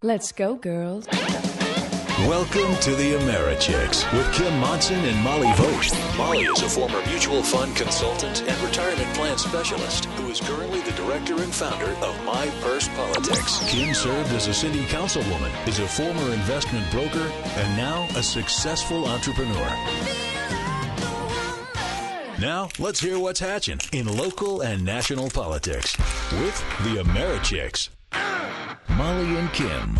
Let's go, girls. Welcome to the AmeriChicks with Kim Monson and Molly Vogt. Molly is a former mutual fund consultant and retirement plan specialist who is currently the director and founder of My Purse Politics. Kim served as a city councilwoman, is a former investment broker, and now a successful entrepreneur. Now, let's hear what's hatching in local and national politics with the AmeriChicks. Molly and Kim.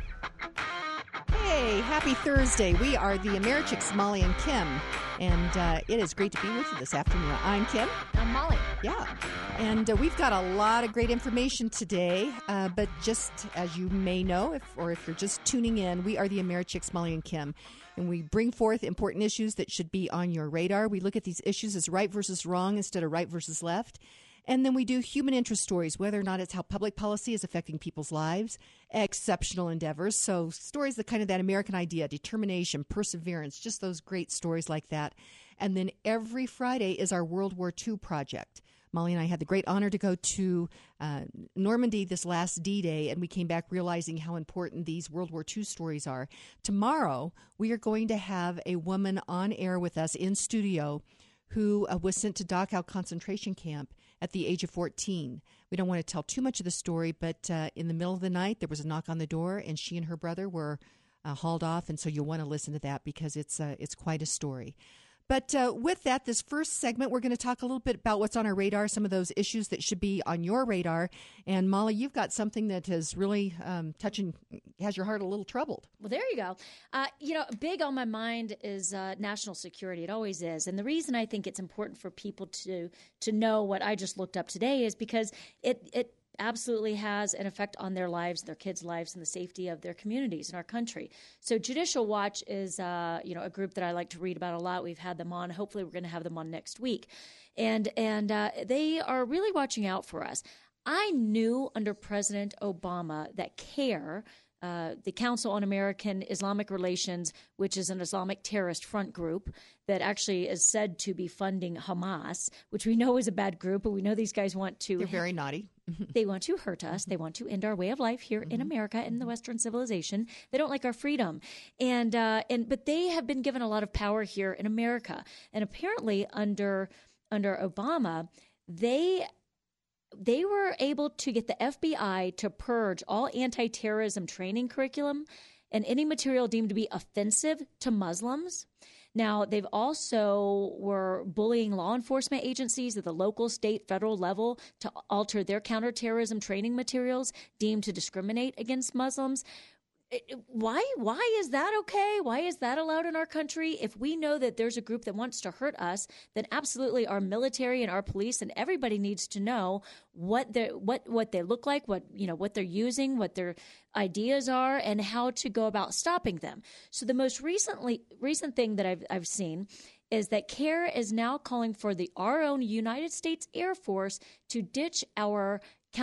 Hey, happy Thursday. We are the AmeriChicks, Molly and Kim, and it is great to be with you this afternoon. I'm Kim. I'm Molly. Yeah, and we've got a lot of great information today, but just as you may know, if you're just tuning in, we are the AmeriChicks, Molly and Kim, and we bring forth important issues that should be on your radar. We look at these issues as right versus wrong instead of right versus left. And then we do human interest stories, whether or not it's how public policy is affecting people's lives, exceptional endeavors. So stories that kind of that American idea, determination, perseverance, just those great stories like that. And then every Friday is our World War II project. Molly and I had the great honor to go to Normandy this last D-Day, and we came back realizing how important these World War II stories are. Tomorrow, we are going to have a woman on air with us in studio who was sent to Dachau concentration camp at the age of 14. We don't want to tell too much of the story, but in the middle of the night, there was a knock on the door, and she and her brother were hauled off, and so you'll want to listen to that because it's quite a story. But with that, this first segment, we're going to talk a little bit about what's on our radar, some of those issues that should be on your radar. And Molly, you've got something that is really has your heart a little troubled. Well, there you go. Big on my mind is national security. It always is. And the reason I think it's important for people to know what I just looked up today is because it absolutely has an effect on their lives, their kids' lives, and the safety of their communities in our country. So Judicial Watch is, a group that I like to read about a lot. We've had them on. Hopefully, we're going to have them on next week, and they are really watching out for us. I knew under President Obama that CARE, the Council on American Islamic Relations, which is an Islamic terrorist front group that actually is said to be funding Hamas, which we know is a bad group, but we know these guys want to. They're very naughty. They want to hurt us. They want to end our way of life here in America and in the Western civilization. They don't like our freedom. But they have been given a lot of power here in America. And apparently under Obama, they were able to get the FBI to purge all anti-terrorism training curriculum and any material deemed to be offensive to Muslims. Now, they've also were bullying law enforcement agencies at the local, state, federal level to alter their counterterrorism training materials deemed to discriminate against Muslims. Why is that okay? Why is that allowed in our country? If we know that there's a group that wants to hurt us, then absolutely our military and our police and everybody needs to know what they look like, what they're using, what their ideas are, and how to go about stopping them. So the most recent thing that I've seen is that CARE is now calling for our own United States Air Force to ditch our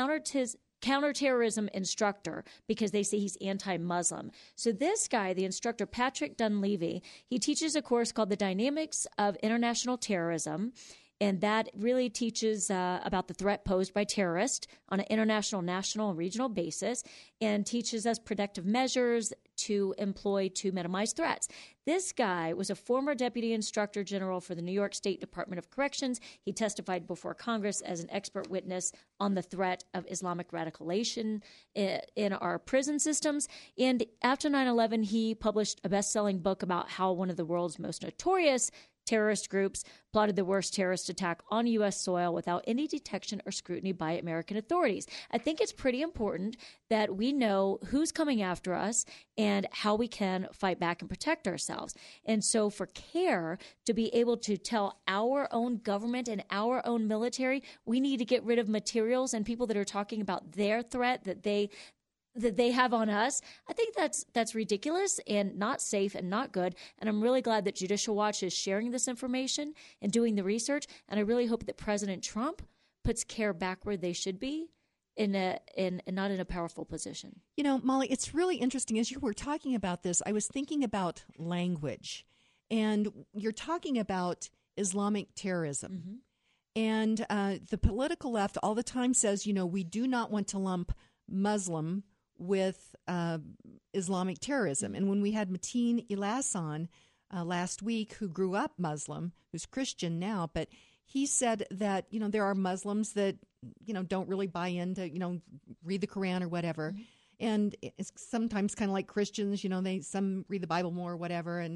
counterterrorism instructor because they say he's anti-Muslim. So this guy, the instructor, Patrick Dunleavy, he teaches a course called The Dynamics of International Terrorism, and that really teaches about the threat posed by terrorists on an international, national, and regional basis, and teaches us protective measures to employ to minimize threats. This guy was a former deputy instructor general for the New York State Department of Corrections. He testified before Congress as an expert witness on the threat of Islamic radicalization in our prison systems. And after 9/11, he published a best-selling book about how one of the world's most notorious terrorist groups plotted the worst terrorist attack on U.S. soil without any detection or scrutiny by American authorities. I think it's pretty important that we know who's coming after us and how we can fight back and protect ourselves. And so for CARE to be able to tell our own government and our own military, we need to get rid of materials and people that are talking about their threat that they have on us. I think that's ridiculous and not safe and not good. And I'm really glad that Judicial Watch is sharing this information and doing the research. And I really hope that President Trump puts CARE back where they should be and not in a powerful position. You know, Molly, it's really interesting. As you were talking about this, I was thinking about language. And you're talking about Islamic terrorism. Mm-hmm. And the political left all the time says, we do not want to lump Muslim with Islamic terrorism. And when we had Mateen Ilas on last week, who grew up Muslim, who's Christian now, but he said that, there are Muslims that, don't really buy into, read the Quran or whatever. Mm-hmm. And it's sometimes kind of like Christians, some read the Bible more or whatever.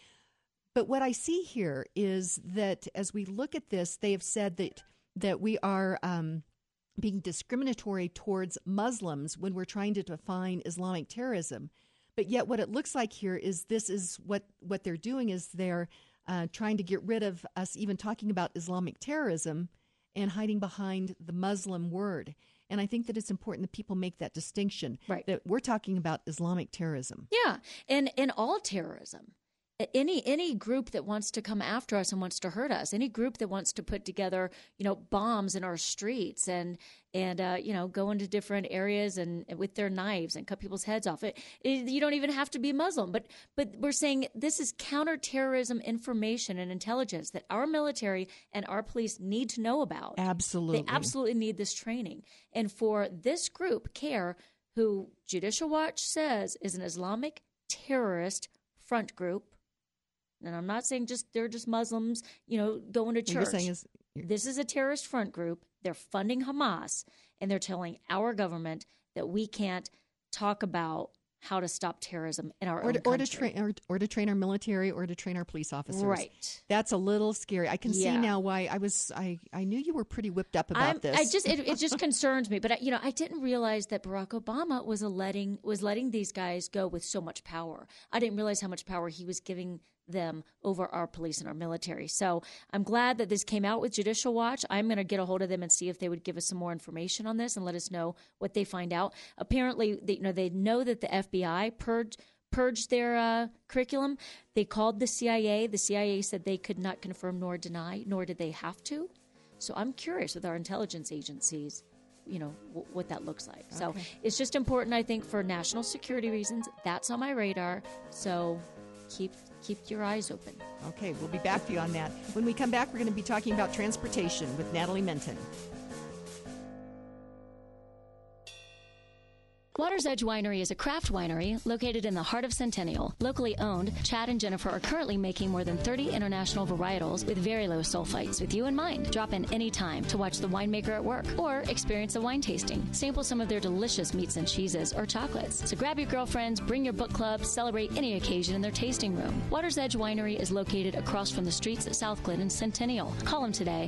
But what I see here is that as we look at this, they have said that we are being discriminatory towards Muslims when we're trying to define Islamic terrorism. But yet what it looks like here is this is what they're doing is they're trying to get rid of us even talking about Islamic terrorism and hiding behind the Muslim word. And I think that it's important that people make that distinction, right, that we're talking about Islamic terrorism. Yeah, and all terrorism. Any group that wants to come after us and wants to hurt us, any group that wants to put together, bombs in our streets and go into different areas and with their knives and cut people's heads off. You don't even have to be Muslim, but we're saying this is counterterrorism information and intelligence that our military and our police need to know about. Absolutely, they absolutely need this training. And for this group, CARE, who Judicial Watch says is an Islamic terrorist front group. And I'm not saying they're just Muslims, going to church. You're saying this is a terrorist front group. They're funding Hamas, and they're telling our government that we can't talk about how to stop terrorism in our own country. Or to train our military or to train our police officers. Right. That's a little scary. I can see now why I knew you were pretty whipped up about this. It just concerns me. But I didn't realize that Barack Obama was letting these guys go with so much power. I didn't realize how much power he was giving them over our police and our military. So I'm glad that this came out with Judicial Watch. I'm going to get a hold of them and see if they would give us some more information on this and let us know what they find out. Apparently, they know that the FBI purged their curriculum. They called the CIA. The CIA said they could not confirm nor deny, nor did they have to. So I'm curious with our intelligence agencies, what that looks like. Okay. So it's just important, I think, for national security reasons. That's on my radar. So keep your eyes open. Okay, we'll be back to you on that. When we come back, we're going to be talking about transportation with Natalie Menton. Water's Edge Winery is a craft winery located in the heart of Centennial. Locally owned, Chad and Jennifer are currently making more than 30 international varietals with very low sulfites. With you in mind, drop in anytime to watch the winemaker at work or experience a wine tasting. Sample some of their delicious meats and cheeses or chocolates. So grab your girlfriends, bring your book club, celebrate any occasion in their tasting room. Water's Edge Winery is located across from the streets at South Glen in Centennial. Call them today,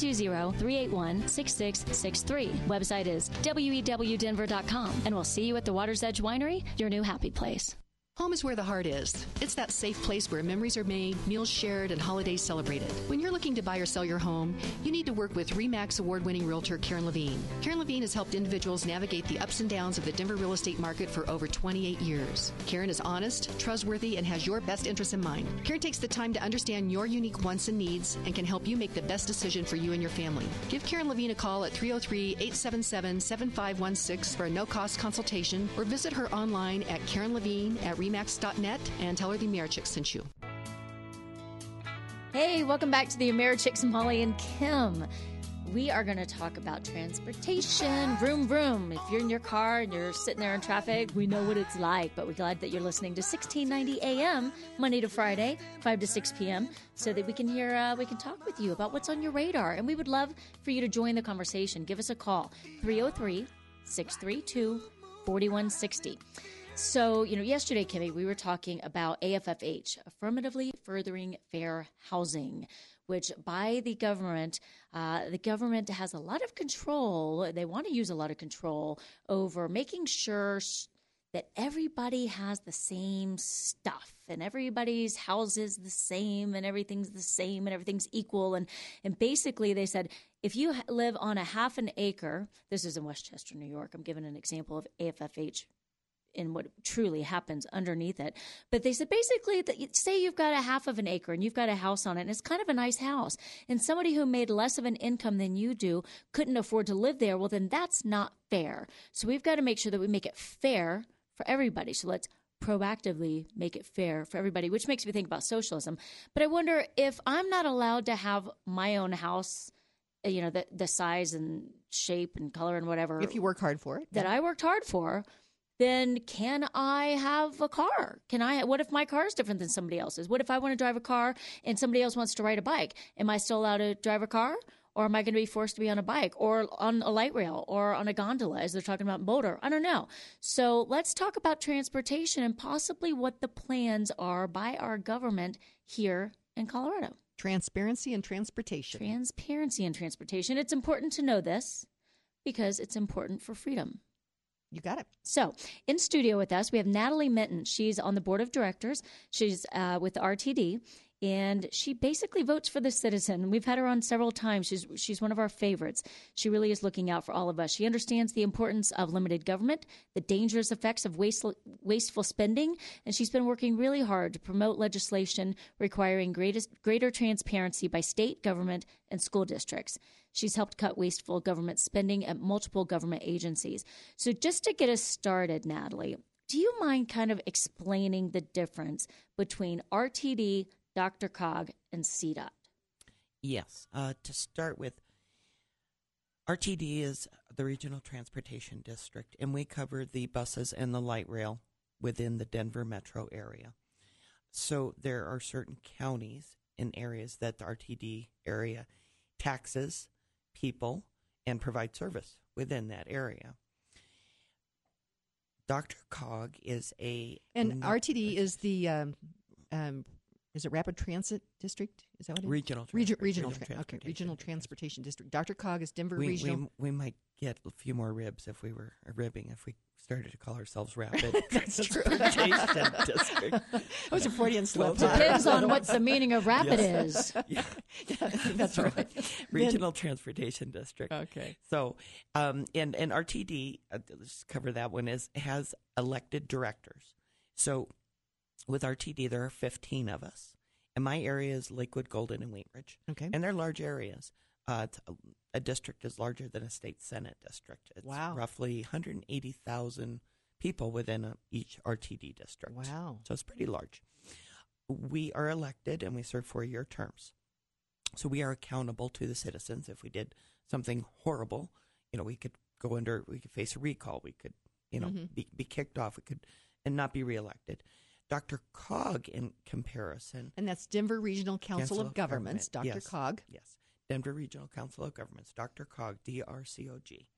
720-381-6663. Website is wewdenver.com, and we'll see you at the Water's Edge Winery, your new happy place. Home is where the heart is. It's that safe place where memories are made, meals shared, and holidays celebrated. When you're looking to buy or sell your home, you need to work with RE/MAX award-winning realtor Karen Levine. Karen Levine has helped individuals navigate the ups and downs of the Denver real estate market for over 28 years. Karen is honest, trustworthy, and has your best interests in mind. Karen takes the time to understand your unique wants and needs and can help you make the best decision for you and your family. Give Karen Levine a call at 303-877-7516 for a no-cost consultation or visit her online at KarenLevine@RE/MAX.net and tell her the Americhicks sent you. Hey, welcome back to the Americhicks, Molly and Kim. We are going to talk about transportation. Vroom, vroom. If you're in your car and you're sitting there in traffic, we know what it's like. But we're glad that you're listening to 1690 AM, Monday to Friday, 5 to 6 p.m., so that we can talk with you about what's on your radar. And we would love for you to join the conversation. Give us a call, 303-632-4160. So, yesterday, Kimmy, we were talking about AFFH, Affirmatively Furthering Fair Housing, which by the government has a lot of control. They want to use a lot of control over making sure that everybody has the same stuff and everybody's house is the same and everything's the same and everything's equal. And basically they said, if you live on a half an acre, this is in Westchester, New York. I'm giving an example of AFFH in what truly happens underneath it. But they said basically that say you've got a half of an acre and you've got a house on it and it's kind of a nice house and somebody who made less of an income than you do couldn't afford to live there. Well, then that's not fair. So we've got to make sure that we make it fair for everybody. So let's proactively make it fair for everybody, which makes me think about socialism. But I wonder if I'm not allowed to have my own house, the size and shape and color and whatever. If you work hard for it. That I worked hard for. then can I have a car? What if my car is different than somebody else's? What if I want to drive a car and somebody else wants to ride a bike? Am I still allowed to drive a car? Or am I going to be forced to be on a bike or on a light rail or on a gondola, as they're talking about motor? I don't know. So let's talk about transportation and possibly what the plans are by our government here in Colorado. Transparency and transportation. Transparency and transportation. It's important to know this because it's important for freedom. You got it. So, in studio with us, we have Natalie Minton. She's on the board of directors. She's with RTD, and she basically votes for the citizen. We've had her on several times. She's one of our favorites. She really is looking out for all of us. She understands the importance of limited government, the dangerous effects of wasteful spending, and she's been working really hard to promote legislation requiring greater transparency by state government and school districts. She's helped cut wasteful government spending at multiple government agencies. So just to get us started, Natalie, do you mind kind of explaining the difference between RTD, DRCOG, and CDOT? Yes. To start with, RTD is the Regional Transportation District, and we cover the buses and the light rail within the Denver metro area. So there are certain counties and areas that the RTD area taxes people and provide service within that area. DRCOG is RTD is the is it Rapid Transit District? Is that what it is? Regional Transportation District. DRCOG is Denver Regional. We might get a few more ribs if we were ribbing if we started to call ourselves Rapid That's true. Transportation District. It was a Freudian slip. Depends on what the meaning of rapid is. Yeah. That's right. Regional Transportation District. Okay. So, and RTD, let's cover that one, has elected directors. So, with RTD, there are 15 of us. And my area is Lakewood, Golden, and Wheat Ridge. Okay. And they're large areas. A district is larger than a state senate district. It's roughly 180,000 people within each RTD district. Wow. So it's pretty large. We are elected and we serve 4-year terms. So we are accountable to the citizens. If we did something horrible, we could we could face a recall. We could, be kicked off. We could, and not be reelected. DRCOG in comparison. And that's Denver Regional Council of Governments, DRCOG. Yes. Denver Regional Council of Governments, DRCOG, DRCOG,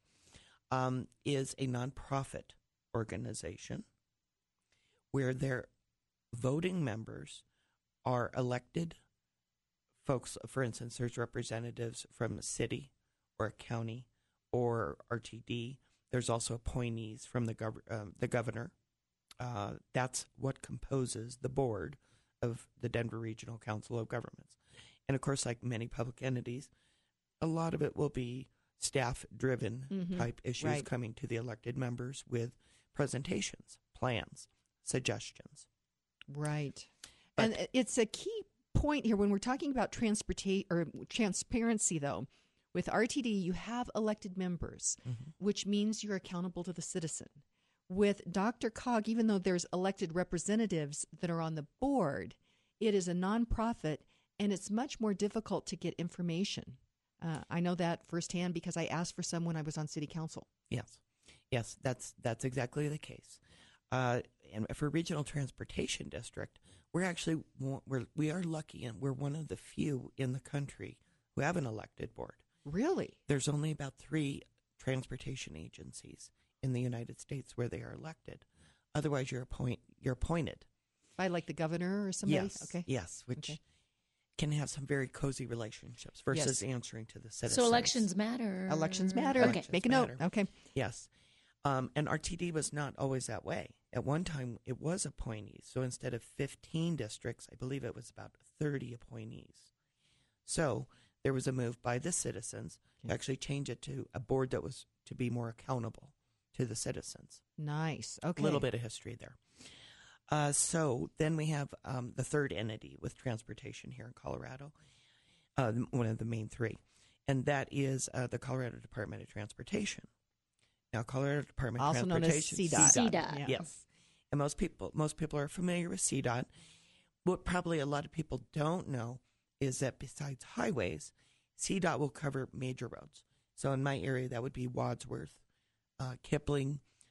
is a nonprofit organization where their voting members are elected folks. For instance, there's representatives from a city or a county or RTD. There's also appointees from the governor. That's what composes the board of the Denver Regional Council of Governments. And, of course, like many public entities, a lot of it will be staff-driven type issues coming to the elected members with presentations, plans, suggestions. Right. And it's a key point here when we're talking about transparency, though. With RTD, you have elected members, which means you're accountable to the citizen. With DRCOG, even though there's elected representatives that are on the board, it is a nonprofit, and it's much more difficult to get information. I know that firsthand because I asked for some when I was on city council. Yes, that's exactly the case. And for Regional Transportation District, we are lucky, and we're one of the few in the country who have an elected board. Really? There's only about 3 transportation agencies in the United States where they are elected. Otherwise, you're appointed by like the governor or somebody. Yes. Okay. Yes, which can have some very cozy relationships versus answering to the citizens. So elections matter. Elections matter. Okay. Make a note. Okay. Yes. And RTD was not always that way. At one time, it was appointees. So instead of 15 districts, I believe it was about 30 appointees. So there was a move by the citizens to actually change it to a board that was to be more accountable to the citizens. Nice. Okay. A little bit of history there. So then we have the third entity with transportation here in Colorado, one of the main 3, and that is the Colorado Department of Transportation. Now, Colorado Department of Transportation, known as CDOT. Yes. And most people are familiar with CDOT. What probably a lot of people don't know is that besides highways, CDOT will cover major roads. So in my area, that would be Wadsworth, Kipling,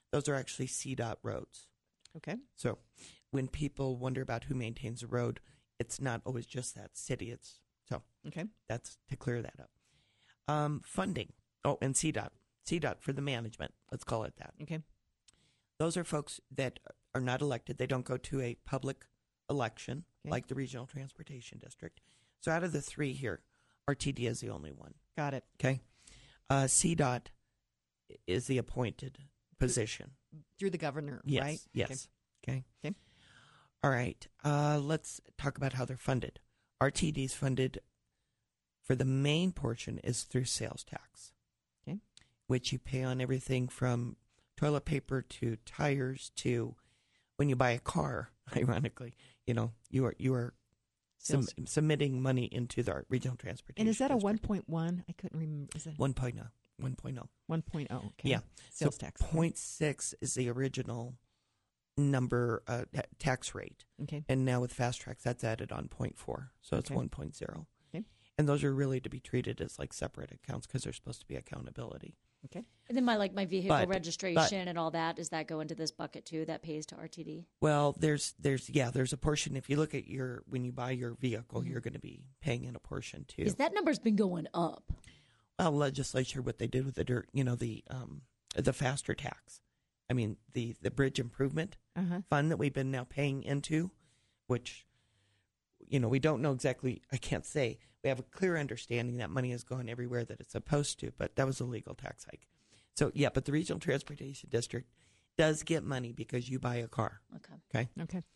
Those are actually CDOT roads. Okay. So when people wonder about who maintains a road, it's not always just that city. Okay. That's to clear that up. Funding. Oh, and CDOT. CDOT for the management. Let's call it that. Okay. Those are folks that are not elected. They don't go to a public election like the Regional Transportation District. So out of the three here, RTD is the only one. Got it. Okay. CDOT is the appointed position. Through the governor, Yes. right? Yes. Okay. Okay. All right. Let's talk about how they're funded. RTD is funded for the main portion is through sales tax, okay, which you pay on everything from toilet paper to tires to when you buy a car. Ironically, you are submitting into the Regional Transportation. And is that District. a 1.1? I couldn't remember. Is it 1.0? 1.0? Okay. Yeah. Sales so tax. 0.6 is the original number tax rate. Okay. And now with Fast Tracks, that's added on 0.4. So it's 1.0. Okay. And those are really to be treated as like separate accounts because there's supposed to be accountability. Okay. And then my vehicle registration and all that, does that go into this bucket too that pays to RTD? Well, there's a portion. If you look at when you buy your vehicle, you're going to be paying in a portion too. Because that number's been going up. Well, legislature, what they did with the faster tax. I mean, the bridge improvement fund that we've been now paying into, which, we don't know exactly. I can't say. We have a clear understanding that money is going everywhere that it's supposed to, but that was a legal tax hike. So, yeah, but the Regional Transportation District does get money because you buy a car. Okay.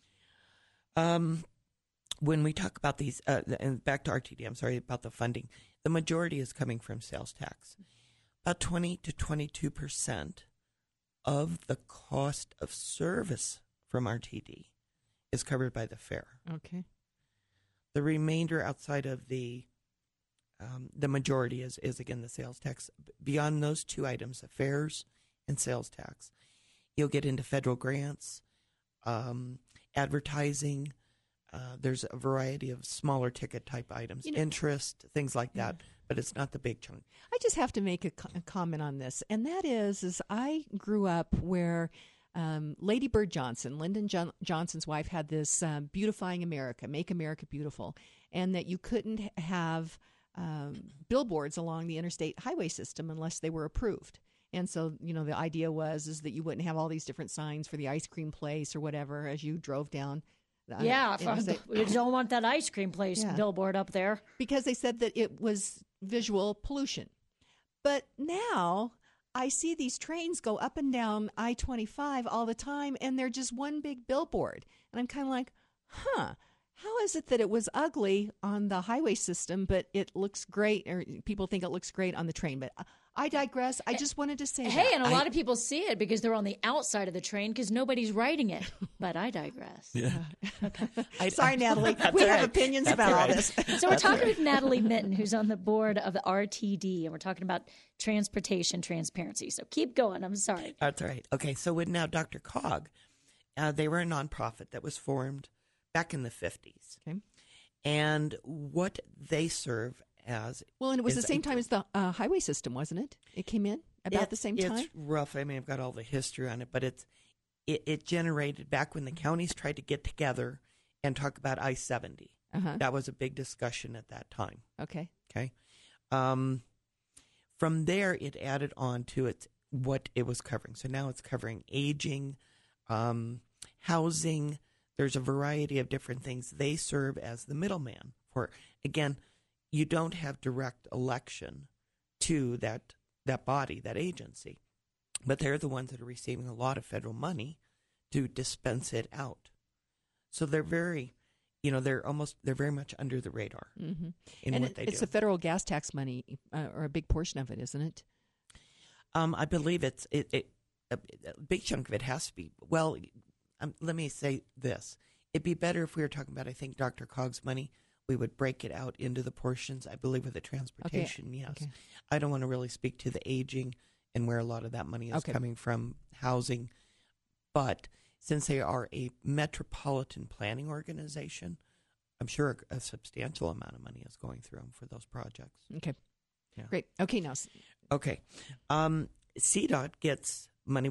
When we talk about these, and back to RTD, I'm sorry about the funding, the majority is coming from sales tax. About 20 to 22% of the cost of service from RTD is covered by the fare. Okay. The remainder outside of the majority is again the sales tax. Beyond those two items, the fares and sales tax, you'll get into federal grants, advertising. There's a variety of smaller ticket type items, interest, things like that, but it's not the big chunk. I just have to make a comment on this, and that is I grew up where Lady Bird Johnson, Lyndon Johnson's wife, had this Beautifying America, Make America Beautiful, and that you couldn't have billboards along the interstate highway system unless they were approved. And so, the idea is that you wouldn't have all these different signs for the ice cream place or whatever as you drove down. We don't want that ice cream place billboard up there. Because they said that it was visual pollution. But now I see these trains go up and down I-25 all the time, and they're just one big billboard. And I'm kind of like, how is it that it was ugly on the highway system, but it looks great, or people think it looks great on the train? But I digress. I just wanted to say that. And a lot of people see it because they're on the outside of the train because nobody's riding it. But I digress. Yeah. Sorry, Natalie. We have opinions about all this. So we're talking with Natalie Mitten, who's on the board of the RTD, and we're talking about transportation transparency. So keep going. I'm sorry. That's all right. Okay, so with now DRCOG, they were a nonprofit that was formed back in the 50s. Okay. And what they serve as... Well, and it was the same time as the highway system, wasn't it? It came in about the same time? It's rough. I mean, I've got all the history on it, but it generated back when the counties tried to get together and talk about I-70. That was a big discussion at that time. Okay. From there, it added on to what it was covering. So now it's covering aging, housing. There's a variety of different things. They serve as the middleman for, again, you don't have direct election to that body, that agency, but they're the ones that are receiving a lot of federal money to dispense it out. So they're very, they're very much under the radar in what they do. It's the federal gas tax money, or a big portion of it, isn't it? I believe a big chunk of it has to be. Well, let me say this. It'd be better if we were talking about, I think, DRCOG's money. We would break it out into the portions, I believe, with the transportation, yes. Okay. I don't want to really speak to the aging and where a lot of that money is coming from, housing. But since they are a metropolitan planning organization, I'm sure a substantial amount of money is going through them for those projects. Okay. Yeah. Great. Okay, now. Okay. CDOT gets money. We have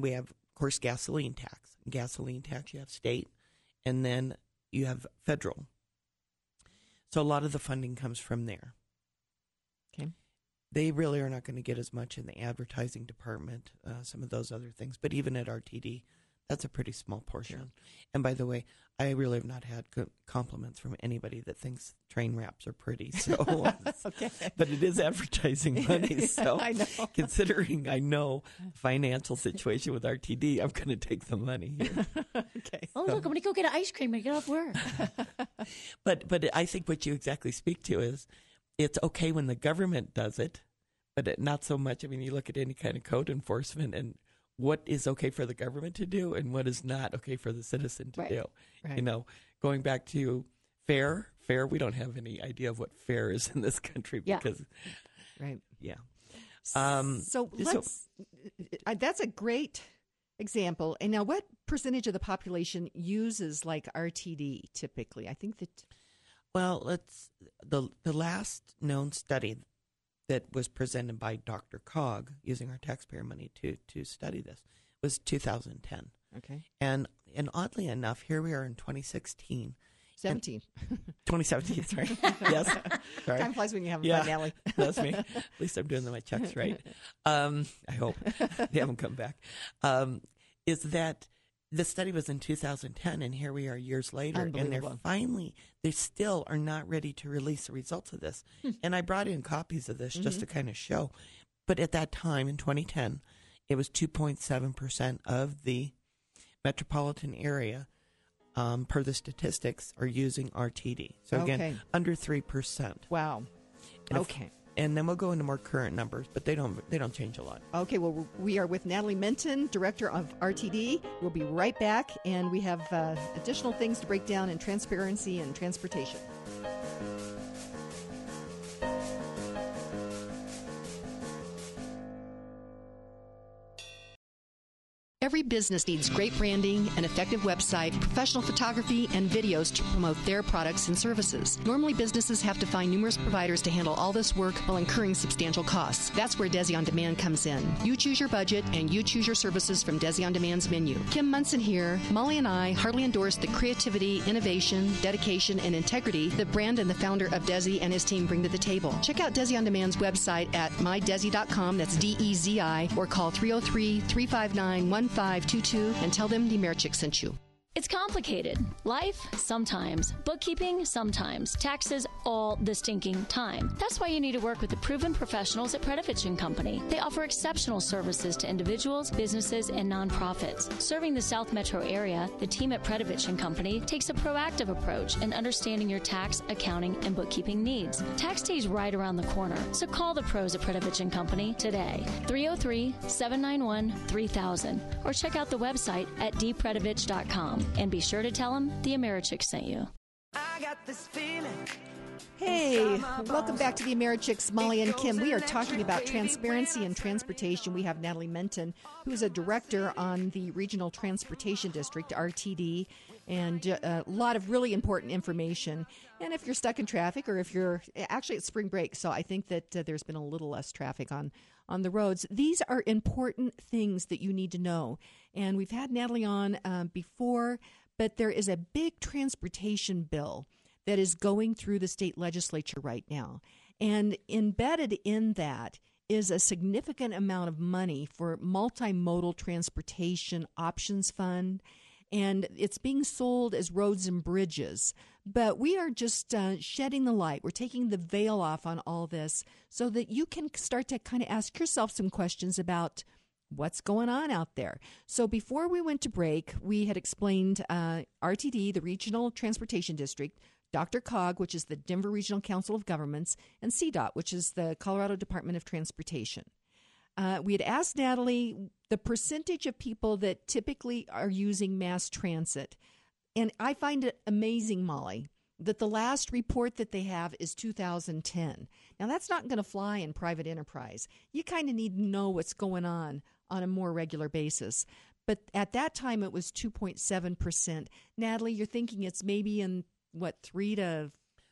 of course, gasoline tax. Gasoline tax, you have state, and then you have federal. So a lot of the funding comes from there. Okay. They really are not going to get as much in the advertising department, some of those other things. But even at RTD, that's a pretty small portion. Sure. And by the way, I really have not had compliments from anybody that thinks train wraps are pretty. So, okay. But it is advertising money. So I know. Considering I know the financial situation with RTD, I'm going to take the money here. Okay. Oh, look, I'm going to go get an ice cream when I get off work. But I think what you exactly speak to is it's okay when the government does it, but not so much. I mean, you look at any kind of code enforcement and what is okay for the government to do and what is not okay for the citizen to do. Right. You know, going back to fair, we don't have any idea of what fair is in this country because, yeah. That's a great example. And now, what percentage of the population uses like RTD typically? I think that. Well, the last known study that was presented by Dr. Cog using our taxpayer money to study this was 2010. Okay. And oddly enough, here we are in 2016. 2017, sorry. Yes. Sorry. Time flies when you're having fun, Allie. That's me. At least I'm doing my checks right. I hope. They haven't come back. Is that the study was in 2010, and here we are years later, and they still are not ready to release the results of this. And I brought in copies of this just to kind of show. But at that time, in 2010, it was 2.7% of the metropolitan area, per the statistics, are using RTD. So again, under 3%. Wow. And then we'll go into more current numbers, but they don't change a lot. Okay, well, we are with Natalie Minton, Director of RTD. We'll be right back, and we have additional things to break down in transparency and transportation. Every business needs great branding, an effective website, professional photography, and videos to promote their products and services. Normally, businesses have to find numerous providers to handle all this work while incurring substantial costs. That's where Desi On Demand comes in. You choose your budget, and you choose your services from Desi On Demand's menu. Kim Munson here. Molly and I heartily endorse the creativity, innovation, dedication, and integrity that Brand and the founder of Desi and his team bring to the table. Check out Desi On Demand's website at mydesi.com, that's DEZI, or call 303-359-1522 and tell them the Americhick sent you. It's complicated. Life, sometimes. Bookkeeping, sometimes. Taxes, all the stinking time. That's why you need to work with the proven professionals at Predovich & Company. They offer exceptional services to individuals, businesses, and nonprofits. Serving the South Metro area, the team at Predovich & Company takes a proactive approach in understanding your tax, accounting, and bookkeeping needs. Tax day is right around the corner, so call the pros at Predovich & Company today. 303-791-3000 or check out the website at dpredovich.com. And be sure to tell them the Americhick sent you. I got this feeling. Hey, welcome back to the Americhicks, Molly and Kim. We are talking about transparency and transportation. We have Natalie Minton, who's a director on the Regional Transportation District, RTD, and a lot of really important information. And if you're stuck in traffic, or if you're actually at spring break, so I think that there's been a little less traffic on the roads. These are important things that you need to know. And we've had Natalie on before, but there is a big transportation bill that is going through the state legislature right now. And embedded in that is a significant amount of money for multimodal transportation options fund, and it's being sold as roads and bridges. But we are just shedding the light. We're taking the veil off on all this so that you can start to kind of ask yourself some questions about what's going on out there. So before we went to break, we had explained RTD, the Regional Transportation District, Dr. COG, which is the Denver Regional Council of Governments, and CDOT, which is the Colorado Department of Transportation. We had asked Natalie the percentage of people that typically are using mass transit. And I find it amazing, Molly, that the last report that they have is 2010. Now, that's not going to fly in private enterprise. You kind of need to know what's going on a more regular basis. But at that time, it was 2.7%. Natalie, you're thinking it's maybe in, 3 to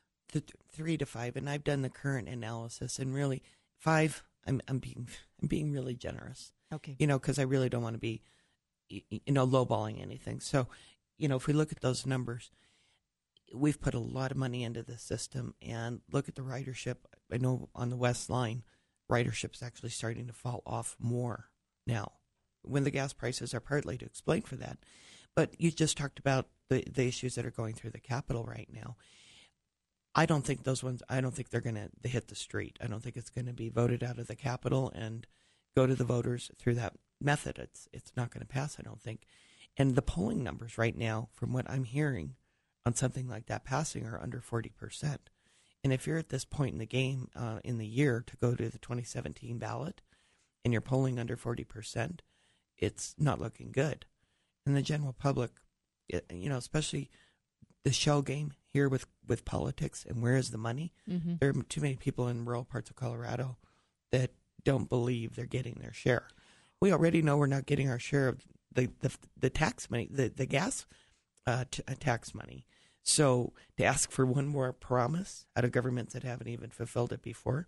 5, and I've done the current analysis, and really 5. I'm being really generous. Okay. Because I really don't want to be, lowballing anything. So, if we look at those numbers, we've put a lot of money into the system, and look at the ridership. I know on the West Line, ridership's actually starting to fall off more now, when the gas prices are partly to explain for that. But you just talked about the issues that are going through the Capitol right now. I don't think they're going to hit the street. I don't think it's going to be voted out of the Capitol and go to the voters through that method. It's not going to pass, I don't think. And the polling numbers right now, from what I'm hearing on something like that passing, are under 40%. And if you're at this point in the game, in the year, to go to the 2017 ballot and you're polling under 40%, it's not looking good. And the general public, especially the shell game here with politics and where is the money, there are too many people in rural parts of Colorado that don't believe they're getting their share. We already know we're not getting our share of the tax money, the gas tax money. So to ask for one more promise out of governments that haven't even fulfilled it before.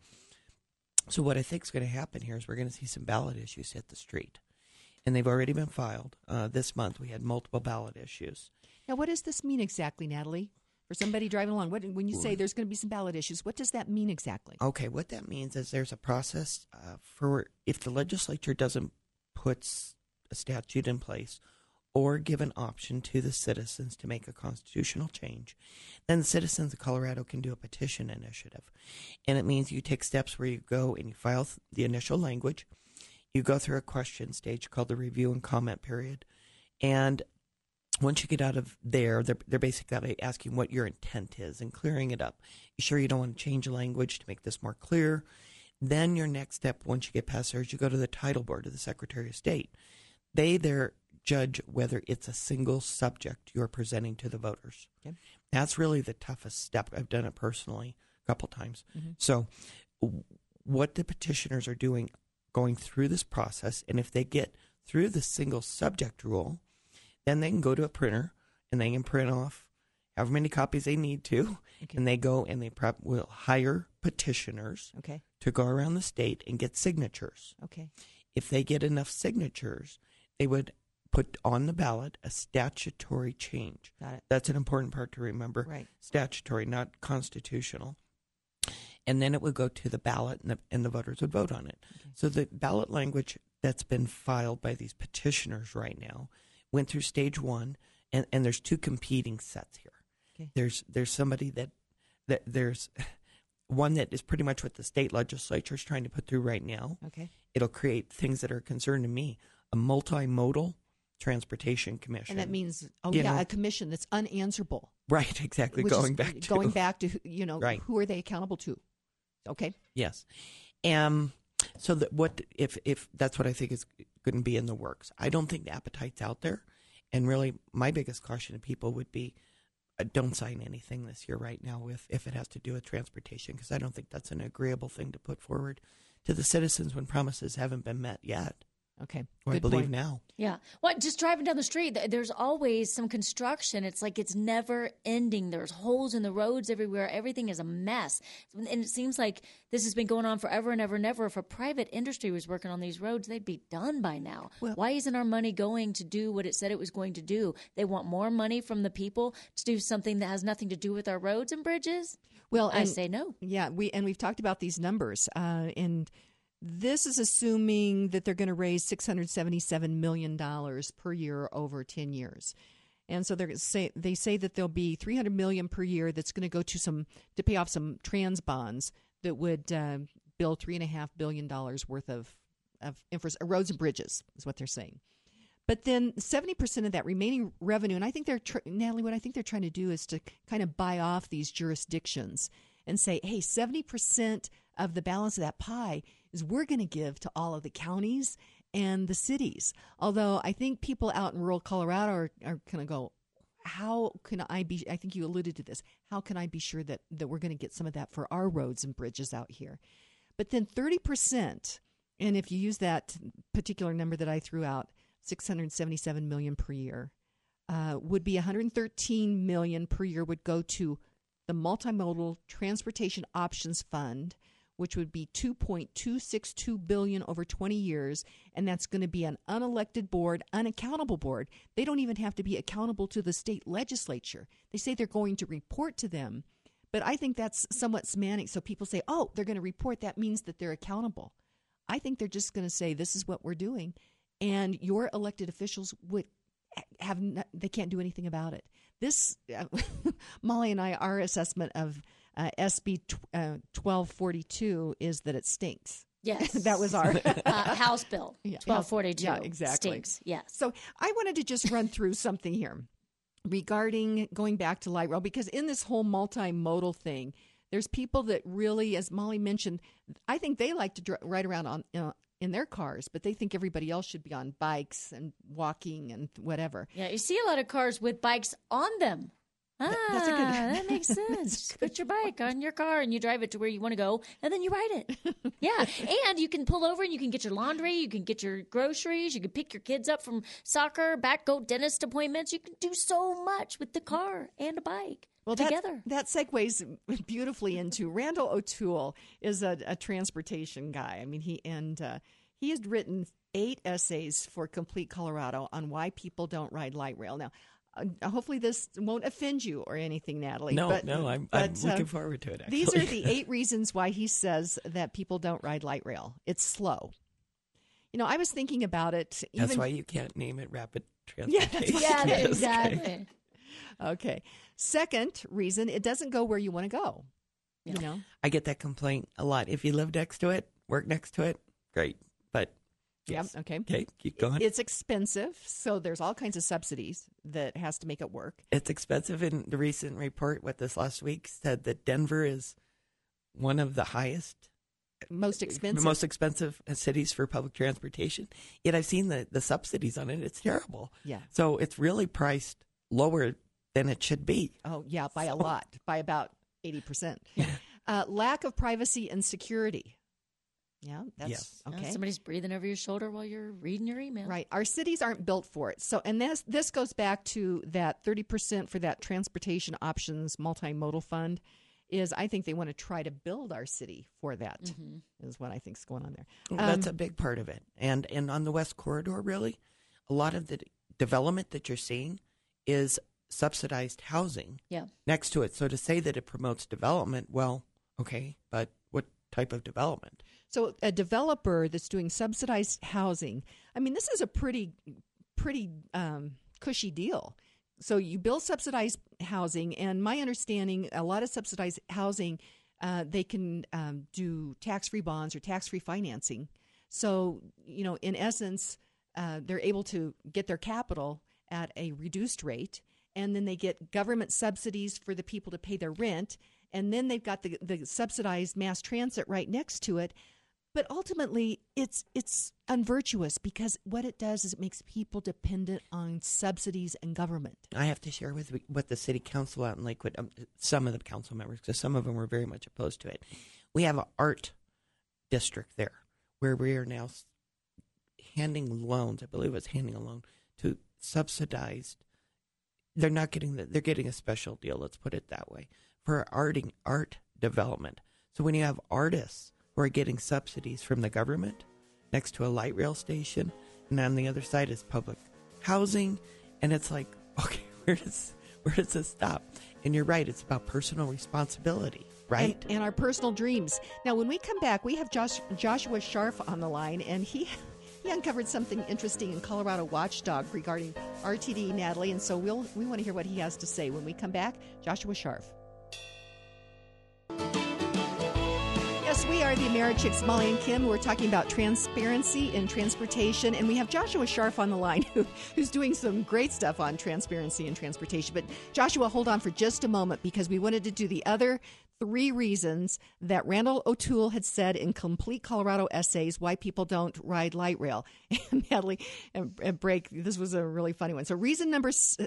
So what I think is going to happen here is we're going to see some ballot issues hit the street. And they've already been filed. This month we had multiple ballot issues. Now, what does this mean exactly, Natalie? For somebody driving along, when you say there's going to be some ballot issues, what does that mean exactly? Okay, what that means is there's a process for if the legislature doesn't put a statute in place or give an option to the citizens to make a constitutional change, then the citizens of Colorado can do a petition initiative. And it means you take steps where you go and you file the initial language. You go through a question stage called the review and comment period. And once you get out of there, they're basically asking what your intent is and clearing it up. You sure you don't want to change the language to make this more clear? Then your next step, once you get past there, is you go to the title board of the Secretary of State. They there judge whether it's a single subject you're presenting to the voters. Okay. That's really the toughest step. I've done it personally a couple times. So what the petitioners are doing, going through this process, and if they get through the single subject rule, then they can go to a printer and they can print off however many copies they need to, and they go and they will hire petitioners to go around the state and get signatures. If they get enough signatures, they would put on the ballot a statutory change. Got it. That's an important part to remember. Right. Statutory, not constitutional. And then it would go to the ballot, and the voters would vote on it. So the ballot language that's been filed by these petitioners right now went through stage one, and there's two competing sets here. There's somebody that there's one that is pretty much what the state legislature is trying to put through right now. It'll create things that are a concern to me: a multimodal transportation commission. And that means, a commission that's unanswerable. Right, exactly. Going back to right. Who are they accountable to? Okay. Yes. So that what if that's what I think is going to be in the works. I don't think the appetite's out there, and really my biggest caution to people would be don't sign anything this year right now if it has to do with transportation, because I don't think that's an agreeable thing to put forward to the citizens when promises haven't been met yet. Okay. Or I believe now. Yeah. Well, just driving down the street, there's always some construction. It's like it's never ending. There's holes in the roads everywhere. Everything is a mess. And it seems like this has been going on forever and ever and ever. If a private industry was working on these roads, they'd be done by now. Well, why isn't our money going to do what it said it was going to do? They want more money from the people to do something that has nothing to do with our roads and bridges? Well, I say no. Yeah, we've talked about these numbers, and this is assuming that they're going to raise $677 million per year over 10 years. And so they say that there'll be $300 million per year that's going to go to pay off some trans bonds that would build $3.5 billion worth of roads and bridges, is what they're saying. But then 70% of that remaining revenue, and I think Natalie, what I think they're trying to do is to kind of buy off these jurisdictions and say, hey, 70% of the balance of that pie is we're going to give to all of the counties and the cities. Although I think people out in rural Colorado are going to go, how can I be, I think you alluded to this, how can I be sure that we're going to get some of that for our roads and bridges out here? But then 30%, and if you use that particular number that I threw out, $677 million per year, would be $113 million per year would go to the Multimodal Transportation Options Fund, which would be $2.262 billion over 20 years, and that's going to be an unelected board, unaccountable board. They don't even have to be accountable to the state legislature. They say they're going to report to them, but I think that's somewhat semantic. So people say, oh, they're going to report. That means that they're accountable. I think they're just going to say, this is what we're doing, and your elected officials would they can't do anything about it. This, Molly and I, our assessment of SB 1242 is that it stinks. Yes. That was our House Bill 1242. Yeah, exactly. Stinks, yes. So I wanted to just run through something here regarding going back to light rail, because in this whole multimodal thing, there's people that really, as Molly mentioned, I think they like to ride around on in their cars, but they think everybody else should be on bikes and walking and whatever. Yeah, you see a lot of cars with bikes on them. That's a good, that makes sense. Put your bike on your car and you drive it to where you want to go, and then you ride it. Yeah, and you can pull over and you can get your laundry, you can get your groceries, you can pick your kids up from soccer, go dentist appointments. You can do so much with the car and a bike. Well, together. That segues beautifully into Randall O'Toole is a transportation guy. I mean, he has written 8 essays for Complete Colorado on why people don't ride light rail. Now, hopefully this won't offend you or anything, Natalie. No, I'm looking forward to it, actually. These are the 8 reasons why he says that people don't ride light rail. It's slow. You know, I was thinking about it. That's why you can't name it rapid transportation. Yeah, exactly. Okay. Second reason, it doesn't go where you want to go. Yeah. You know, I get that complaint a lot. If you live next to it, work next to it, great. But yes. Yeah, okay. Okay, keep going. It's expensive, so there's all kinds of subsidies that has to make it work. It's expensive. In the recent report, this last week said that Denver is one of the most expensive cities for public transportation. Yet I've seen the subsidies on it. It's terrible. Yeah. So it's really priced lower than it should be. Oh, yeah, by a lot, by about 80%. Yeah. Lack of privacy and security. Yeah, that's yes. okay. Somebody's breathing over your shoulder while you're reading your email. Right. Our cities aren't built for it. So, and this goes back to that 30% for that transportation options multimodal fund. I think they want to try to build our city for that. Is what I think is going on there. Well, that's a big part of it. And on the West Corridor, really, a lot of the development that you're seeing is subsidized housing next to it. So to say that it promotes development, well, okay, but what type of development? So a developer that's doing subsidized housing, I mean, this is a pretty cushy deal. So you build subsidized housing, and my understanding, a lot of subsidized housing, they can do tax-free bonds or tax-free financing. So, you know, in essence, they're able to get their capital at a reduced rate, and then they get government subsidies for the people to pay their rent, and then they've got the subsidized mass transit right next to it. But ultimately, it's unvirtuous, because what it does is it makes people dependent on subsidies and government. I have to share with the city council out in Lakewood, some of the council members, because some of them were very much opposed to it. We have an art district there where we are now handing loans. I believe it was handing a loan to subsidized. They're not getting they're getting a special deal. Let's put it that way, for art development. So when you have artists who are getting subsidies from the government next to a light rail station, and on the other side is public housing, and it's like, okay, where does this stop? And you're right, it's about personal responsibility, right? And our personal dreams. Now, when we come back, we have Joshua Scharf on the line, and he uncovered something interesting in Colorado Watchdog regarding RTD, Natalie, and so we want to hear what he has to say. When we come back, Joshua Scharf. Yes, we are the Americhicks, Molly and Kim. We're talking about transparency in transportation, and we have Joshua Scharf on the line who's doing some great stuff on transparency in transportation. But Joshua, hold on for just a moment, because we wanted to do the other 3 reasons that Randall O'Toole had said in Complete Colorado Essays why people don't ride light rail. And Natalie, and break, this was a really funny one. So reason number 6,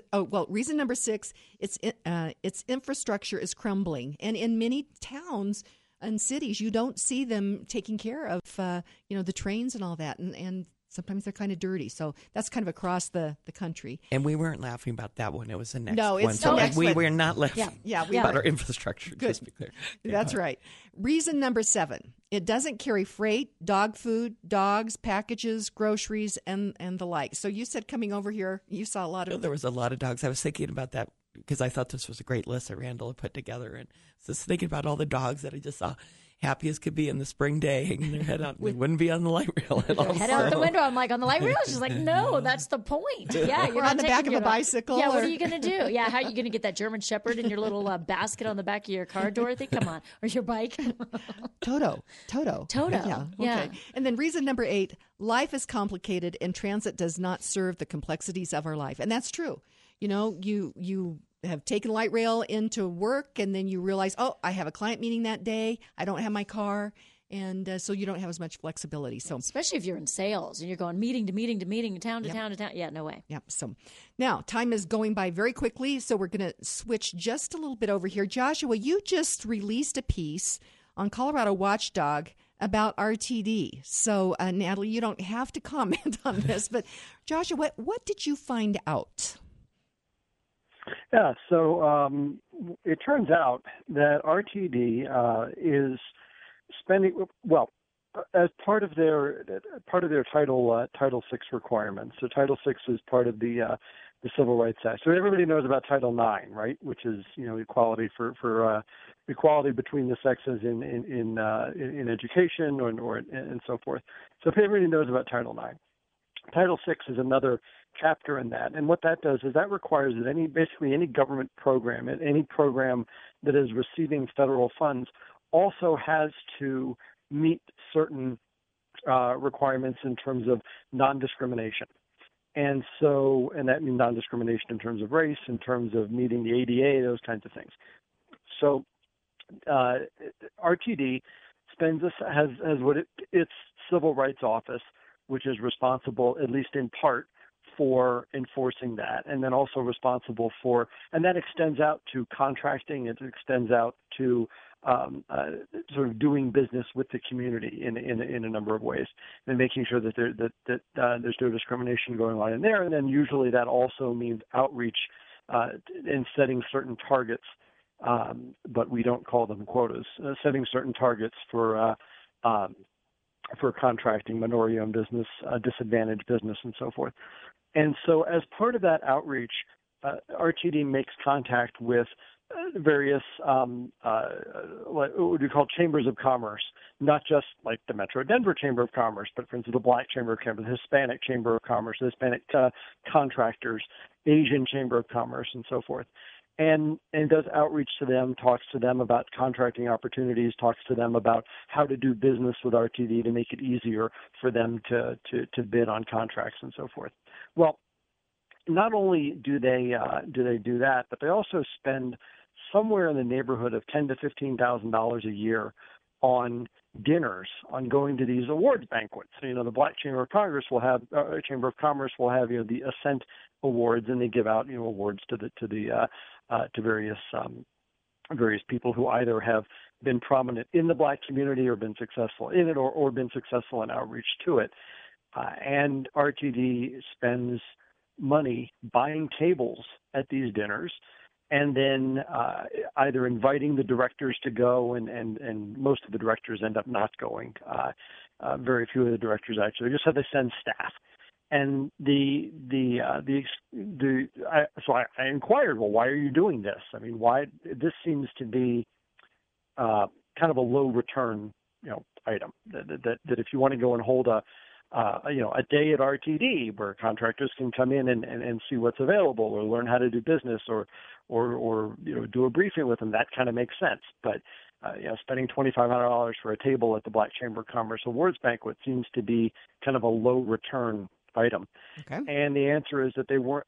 its infrastructure is crumbling, and in many towns and cities, you don't see them taking care of, the trains and all that. And Sometimes they're kind of dirty. So that's kind of across the country. And we weren't laughing about that one. It was the next No, it's one. the So next we one. were not laughing about our infrastructure, Good. just to be clear. That's right. Reason number 7, it doesn't carry freight, dog food, dogs, packages, groceries, and the like. So you said coming over here, you saw a lot of... There was a lot of dogs. I was thinking about that because I thought this was a great list that Randall had put together. And just thinking about all the dogs that I just saw, happy as could be in the spring day, hanging their head out. They wouldn't be on the light rail at all. Head out the window. I'm like, on the light rail? She's like, no, that's the point. Yeah, you're Or not on the back of taking a bicycle. Yeah, what or- are you going to do? Yeah, how are you going to get that German Shepherd in your little basket on the back of your car, Dorothy? Come on. Or your bike? Toto. Yeah. Okay. And then reason number 8, life is complicated and transit does not serve the complexities of our life. And that's true. You know, you have taken light rail into work and then you realize, oh, I have a client meeting that day. I don't have my car. And so you don't have as much flexibility. So Especially if you're in sales and you're going meeting to meeting to meeting, town to town to town. Yeah, no way. Yep. So now time is going by very quickly. So we're going to switch just a little bit over here. Joshua, you just released a piece on Colorado Watchdog about RTD. So Natalie, you don't have to comment on this, but Joshua, what did you find out? Yeah, so it turns out that RTD is spending as part of their Title VI requirements. So Title VI is part of the Civil Rights Act. So everybody knows about Title IX, right? Which is equality for equality between the sexes in education or and so forth. So everybody knows about Title IX. Title VI is another chapter in that, and what that does is that requires that any government program, any program that is receiving federal funds, also has to meet certain requirements in terms of non-discrimination. And that means non-discrimination in terms of race, in terms of meeting the ADA, those kinds of things. So RTD has its civil rights office, which is responsible, at least in part, for enforcing that, and then also responsible for, and that extends out to contracting, it extends out to sort of doing business with the community in a number of ways, and making sure that there's no discrimination going on in there. And then usually that also means outreach and setting certain targets, but we don't call them quotas. Setting certain targets for contracting, minority-owned business, disadvantaged business, and so forth. And so as part of that outreach, RTD makes contact with various what would you call chambers of commerce, not just like the Metro Denver Chamber of Commerce, but for instance the Black Chamber of Commerce, the Hispanic Chamber of Commerce, the Hispanic contractors, Asian Chamber of Commerce, and so forth. And does outreach to them, talks to them about contracting opportunities, talks to them about how to do business with RTD to make it easier for them to bid on contracts and so forth. Well, not only do they do that, but they also spend somewhere in the neighborhood of $10,000 to $15,000 a year on dinners, on going to these awards banquets. So, the Black Chamber of Congress will have Chamber of Commerce will have the Ascent Awards, and they give out awards to various people who either have been prominent in the Black community or been successful in it or been successful in outreach to it. And RTD spends money buying tables at these dinners, and then either inviting the directors to go, and most of the directors end up not going. Very few of the directors actually, just have to send staff. And so I inquired, well, why are you doing this? I mean, why? This seems to be kind of a low return, item. That if you want to go and hold a day at RTD where contractors can come in and see what's available or learn how to do business or do a briefing with them, that kind of makes sense. But spending $2,500 for a table at the Black Chamber of Commerce Awards banquet seems to be kind of a low return item. Okay. And the answer is that they weren't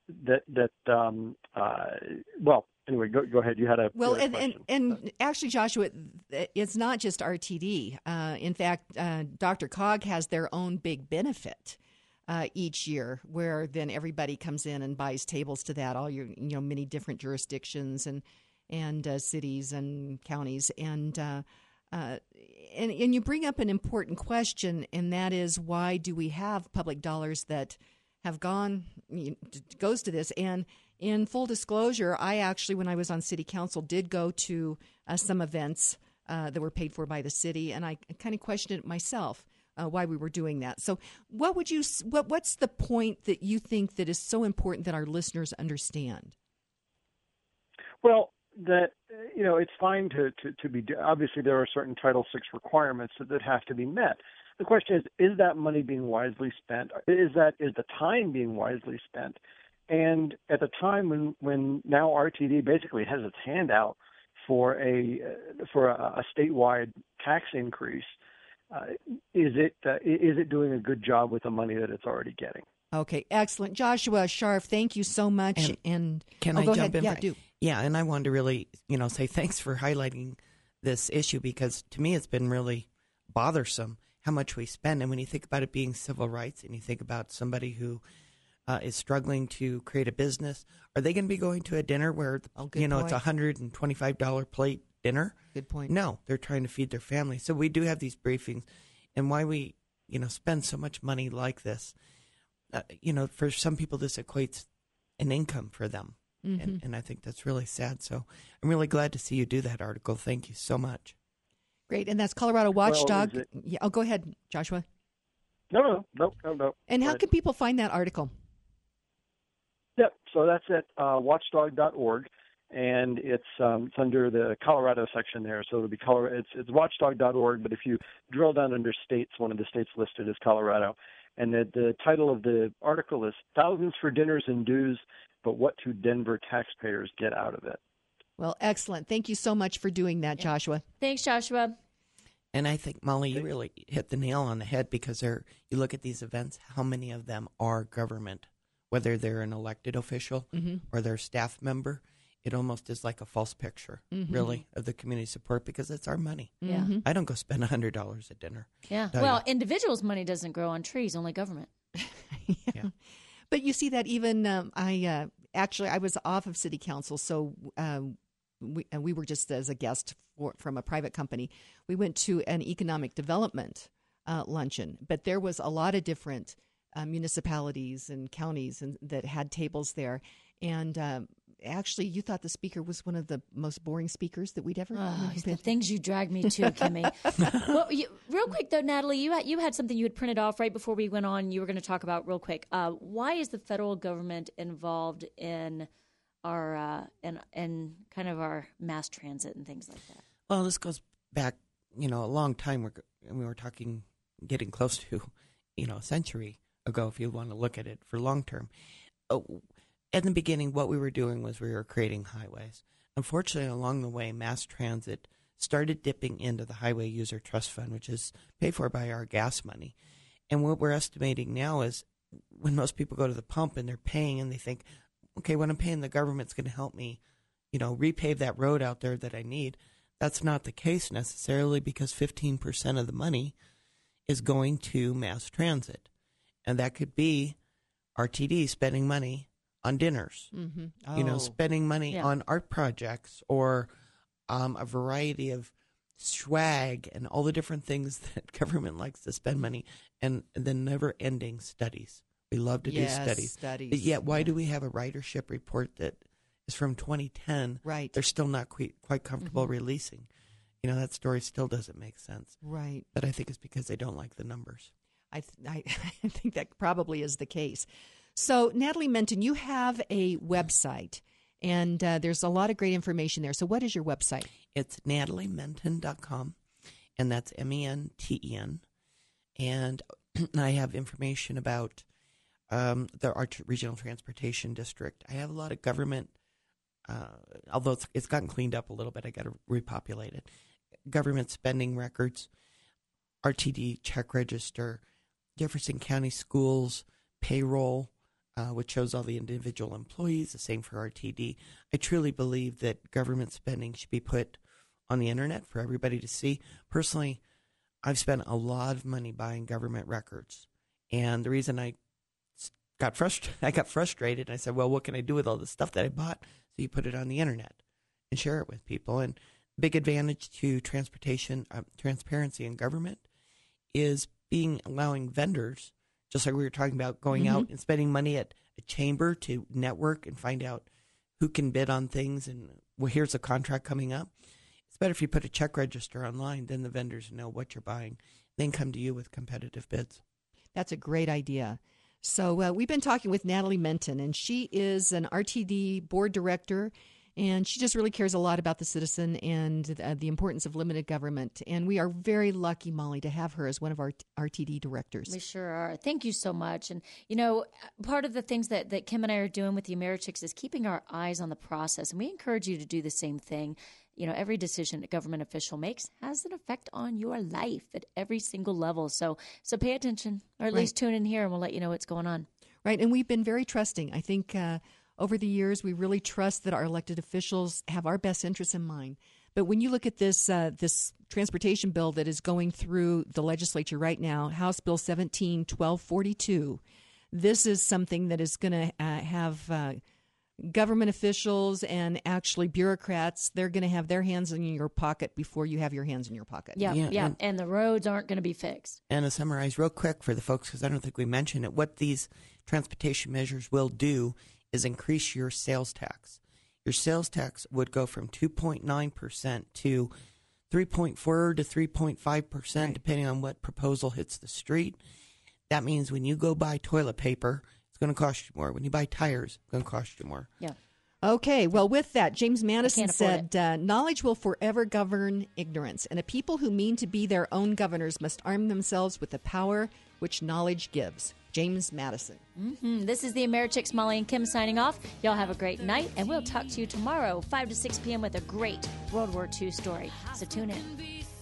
well, anyway, go ahead. You had a question. And actually, Joshua, it's not just RTD. In fact, Dr. Cog has their own big benefit each year, where then everybody comes in and buys tables to that. All your many different jurisdictions and cities and counties, and And you bring up an important question, and that is, why do we have public dollars that have goes to this? And in full disclosure, I actually, when I was on city council, did go to some events that were paid for by the city, and I kind of questioned it myself why we were doing that. So, what's the point that you think that is so important that our listeners understand? Well, that it's fine to be. Obviously, there are certain Title VI requirements that have to be met. The question is that money being wisely spent? Is the time being wisely spent? And at the time when now RTD basically has its hand out for a statewide tax increase, is it doing a good job with the money that it's already getting? Okay, excellent. Joshua Scharf, thank you so much. And can I go jump ahead? in? Yeah, do. Yeah, and I wanted to really, say thanks for highlighting this issue, because to me it's been really bothersome how much we spend. And when you think about it being civil rights, and you think about somebody who is struggling to create a business, are they going to be going to a dinner where it's $125 plate dinner? Good point. No, they're trying to feed their family. So we do have these briefings, and why we spend so much money like this. For some people, this equates an income for them. Mm-hmm. And I think that's really sad. So I'm really glad to see you do that article. Thank you so much. Great. And that's Colorado Watchdog. Well, yeah, go ahead, Joshua. No. And how can people find that article? Yep. So that's at watchdog.org, and it's under the Colorado section there. So it'll be it's watchdog.org, but if you drill down under states, one of the states listed is Colorado. And the title of the article is "Thousands for Dinners and Dues, but What do Denver Taxpayers Get Out of It?" Well, excellent. Thank you so much for doing that, Joshua. Thanks, Joshua. And I think, Molly, you really hit the nail on the head, because you look at these events, how many of them are government, whether they're an elected official or they're a staff member. It almost is like a false picture, really, of the community support, because it's our money. Yeah. I don't go spend $100 at dinner. Yeah. Well, individuals' money doesn't grow on trees, only government. Yeah. But you see that even I was off of city council, so we were just as a guest from a private company. We went to an economic development luncheon, but there was a lot of different municipalities and counties that had tables there, and actually, you thought the speaker was one of the most boring speakers that we'd ever. The things you drag me to, Kimmy. Well, real quick though, Natalie, you had something you had printed off right before we went on. You were going to talk about real quick. Why is the federal government involved in our and kind of our mass transit and things like that? Well, this goes back, a long time. We were talking, getting close to, a century ago, if you want to look at it for long term. In the beginning, what we were doing was we were creating highways. Unfortunately, along the way, mass transit started dipping into the Highway User Trust Fund, which is paid for by our gas money. And what we're estimating now is when most people go to the pump and they're paying and they think, okay, when I'm paying, the government's going to help me, repave that road out there that I need. That's not the case necessarily, because 15% of the money is going to mass transit. And that could be RTD spending money on dinners, spending money on art projects, or a variety of swag and all the different things that government likes to spend money, and the never-ending studies. We love to do studies. But yet, why do we have a ridership report that is from 2010? Right. They're still not quite comfortable releasing. That story still doesn't make sense. Right. But I think it's because they don't like the numbers. I think that probably is the case. So, Natalie Menton, you have a website, and there's a lot of great information there. So what is your website? It's nataliementon.com, and that's MENTEN. And I have information about our regional transportation district. I have a lot of government, although it's gotten cleaned up a little bit. I got to repopulate it. Government spending records, RTD check register, Jefferson County Schools, payroll, which shows all the individual employees, the same for RTD. I truly believe that government spending should be put on the internet for everybody to see. Personally, I've spent a lot of money buying government records. And the reason I got frustrated, and I said, well, what can I do with all the stuff that I bought? So you put it on the internet and share it with people. And big advantage to transportation transparency in government is allowing vendors, just like we were talking about, going out and spending money at a chamber to network and find out who can bid on things, and well, here's a contract coming up. It's better if you put a check register online, then the vendors know what you're buying, then come to you with competitive bids. That's a great idea. So we've been talking with Natalie Menton, and she is an RTD board director, and she just really cares a lot about the citizen and the importance of limited government. And we are very lucky, Molly, to have her as one of our RTD directors. We sure are. Thank you so much. And, part of the things that Kim and I are doing with the AmeriChicks is keeping our eyes on the process. And we encourage you to do the same thing. Every decision a government official makes has an effect on your life at every single level. So pay attention, or at least tune in here, and we'll let you know what's going on. Right. And we've been very trusting. I think over the years, we really trust that our elected officials have our best interests in mind. But when you look at this transportation bill that is going through the legislature right now, House Bill 17-1242, this is something that is going to have government officials and actually bureaucrats, they're going to have their hands in your pocket before you have your hands in your pocket. Yeah. And the roads aren't going to be fixed. And to summarize real quick for the folks, because I don't think we mentioned it, what these transportation measures will do is increase your sales tax. Your sales tax would go from 2.9% to 3.4 to 3.5%, depending on what proposal hits the street. That means when you go buy toilet paper, it's going to cost you more. When you buy tires, it's going to cost you more. Yeah. Okay, well, with that, James Madison said, knowledge will forever govern ignorance, and a people who mean to be their own governors must arm themselves with the power which knowledge gives. James Madison. This is the AmeriChicks, Molly and Kim signing off. Y'all have a great night, and we'll talk to you tomorrow, 5 to 6 p.m. with a great World War II story. So tune in.